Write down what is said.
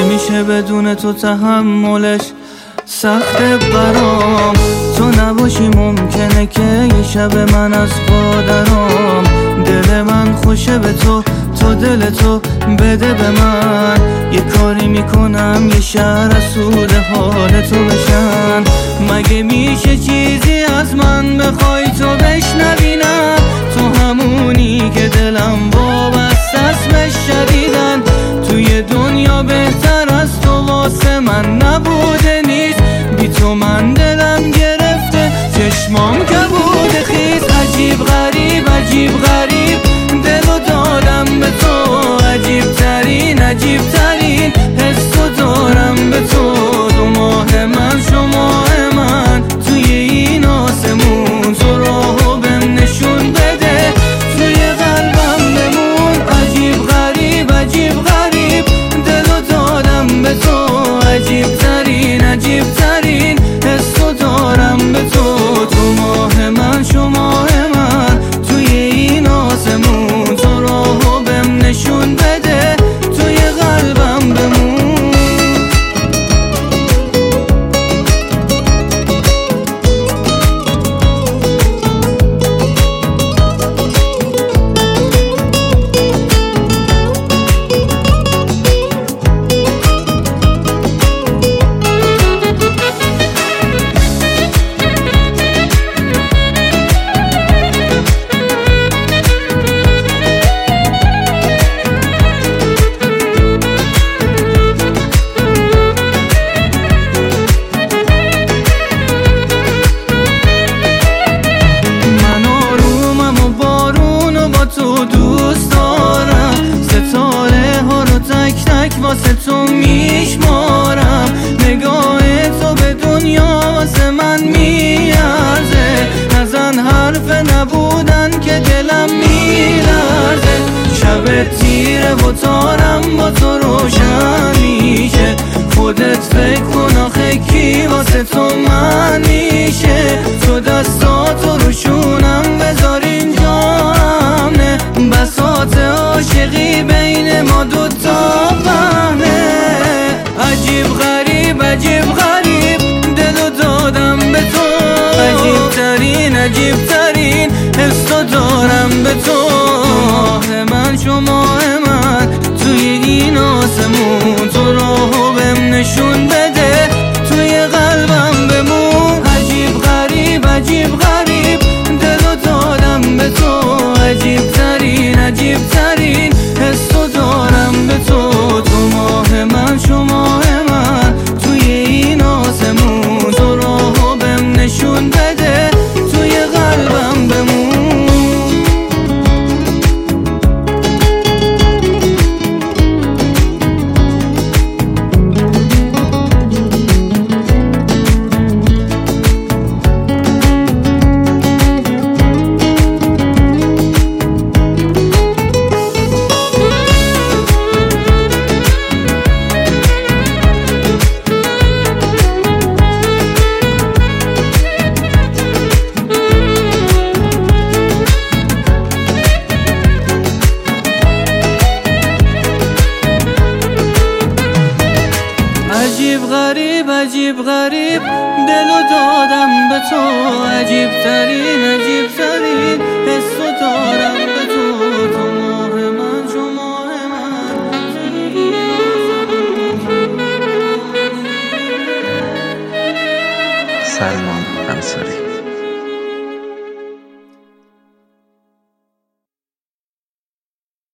میشه بدون تو تحملش سخت برام. تو نباشی ممکنه که یه شب من از پادرام. دل من خوشه به تو، تو دل تو بده به من. یه کاری میکنم یه شهر از سود حال تو بشن. مگه میشه چیزی از من بخوای تو بشنوینم؟ تو همونی که دلم وابسته است بهش شدیدن. توی دنیا بهتر از تو واسه من نبوده نیست. بی تو من دلم گرفته، چشمام کبوده خیز. عجیب غریب عجیب غریب دلو دادم به تو. عجیب ترین عجیب ترین حسو دارم به تو. دو ماه من شما من توی این آسمون. تو راهو بهم نشون بده، توی قلبم بمون. عجیب غریب عجیب غریب دلو دادم به تو. عجیب ترین عجیب ترین حسو دارم به تو. تو ماه من شما من توی این آسمون. تو راهو بهم نشون بده، توی قلبم بمون. تو دوست دارم، ستاره ها رو تک تک واسه تو میشمارم. نگاه تو به دنیا واسه من میارزه. نزن حرف نبودن که دلم میلرزه. شب تیره و تارم با تو روشن میشه. خودت فکر کن آخه کی واسه تو من میشه. تو دستاتو روشونم بذار اینجا. بساط عاشقی بین ما دوتا بهنه. عجیب غریب عجیب غریب دلو دادم به تو. عجیب ترین عجیب ترین حسو دارم به تو. ماه من شما من توی این آسمون. تو راهو بهم نشون بده، توی قلبم بمون. عجیب غریب عجیب غریب دلو دادم به تو. عجیب ترین عجیب ترین حسو دارم به تو. تو ماه من شما من توی این آسمون. تو راهو بهم نشون بده، توی قلبم بمون. عجیب غریب عجیب غریب دلو دادم به تو. عجیب ترین عجیب ترین حسو دارم به تو. تو ماه من شما من. سلمان انصاری.